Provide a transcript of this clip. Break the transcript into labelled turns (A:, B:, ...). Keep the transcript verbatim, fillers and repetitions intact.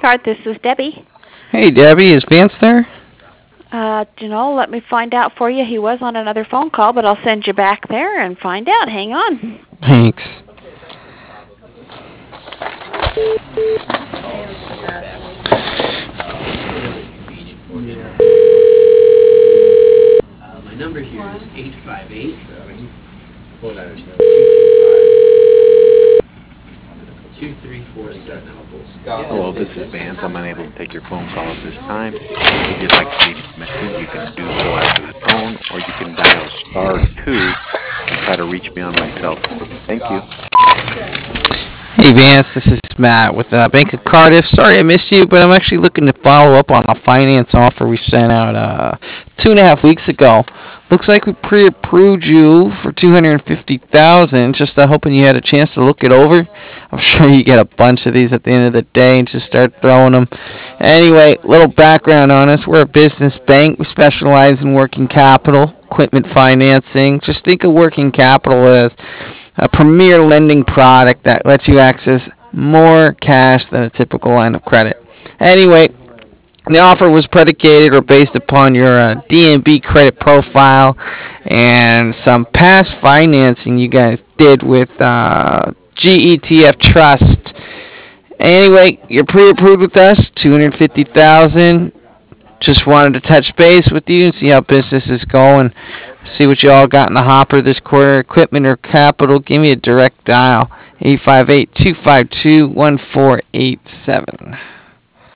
A: Card. This is Debbie.
B: Hey, Debbie, is Vance there?
A: Uh, you know, let me find out for you. He was on another phone call, but I'll send you back there and find out. Hang on.
B: Thanks.
C: Uh, my number here is eight five eight, two three four seven.
D: Hello, this is Vance. I'm unable to take your phone call at this time. If you'd like to leave a message, you can do so after the tone, or you can dial star two and try to reach me on my cell phone. Thank you.
B: Hey, Vance, this is Matt with uh, Bank of Cardiff. Sorry I missed you, but I'm actually looking to follow up on a finance offer we sent out uh, two and a half weeks ago. Looks like we pre-approved you for two hundred fifty thousand dollars. Just uh, hoping you had a chance to look it over. I'm sure you get a bunch of these at the end of the day and just start throwing them. Anyway, little background on us. We're a business bank. We specialize in working capital, equipment financing. Just think of working capital as a premier lending product that lets you access more cash than a typical line of credit. Anyway, the offer was predicated or based upon your uh, D N B credit profile and some past financing you guys did with uh, G E T F Trust. Anyway, you're pre-approved with us, two hundred fifty thousand dollars. Just wanted to touch base with you and see how business is going. See what you all got in the hopper this quarter. Equipment or capital, give me a direct dial, eight five eight, two five two, one four eight seven.